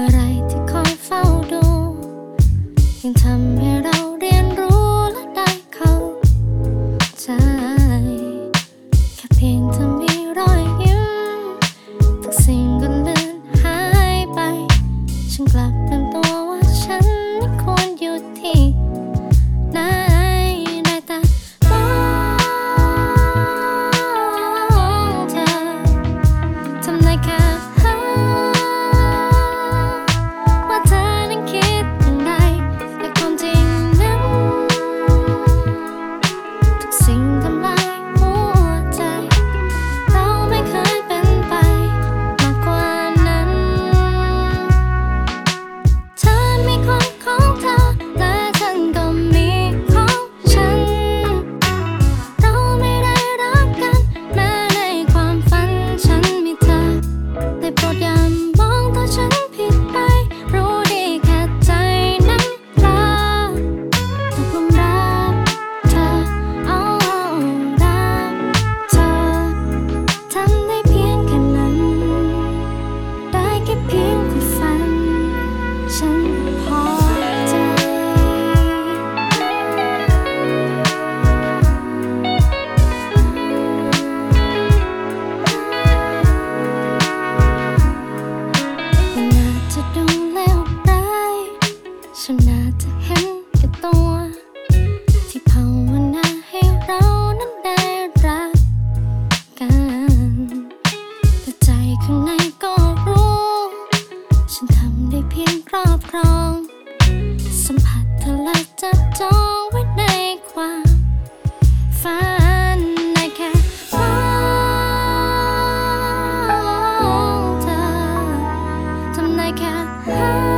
มื่อไรที่คอยเฝ้าดูยังทำให้เราเรียนรู้และได้เข้าใจแค่เพียงเธอมีรอยยิ้มทุกสิ่งก็เลือนหายไปฉันกลับลืมตัวว่าฉันไม่ควรอยู่ที่ไหนได้แต่มองเธอทำได้แค่ว่าเธอนั้นคิดอย่างไรแต่ความจริงนั้นทุกสิ่งทำลายหัวใจเราไม่เคยเป็นไปมากกว่านั้นเธอมีคนของเธอและฉันก็มีของฉันเราไม่ได้รักกันแม้ในความฝันฉันมีเธอได้โปรดอย่ามองตัวฉันผิดไปรู้ดีแค่ใจนั้นพลาดตกหลุมรักเธอรักเธอทำได้เพียงแค่นั้นได้แค่เพียงความฝันฉันพอใจมันอาจจะดูเลวร้ายฉันอาจจะเห็นแก่ตัวที่ภาวนาให้เรานั้นได้รักกันแต่ใจข้างในก็รู้ฉันทำได้เพียงครอบครองสัมผัสเธอและจับจองไว้ในความฝันได้แค่มองเธอทำได้แค่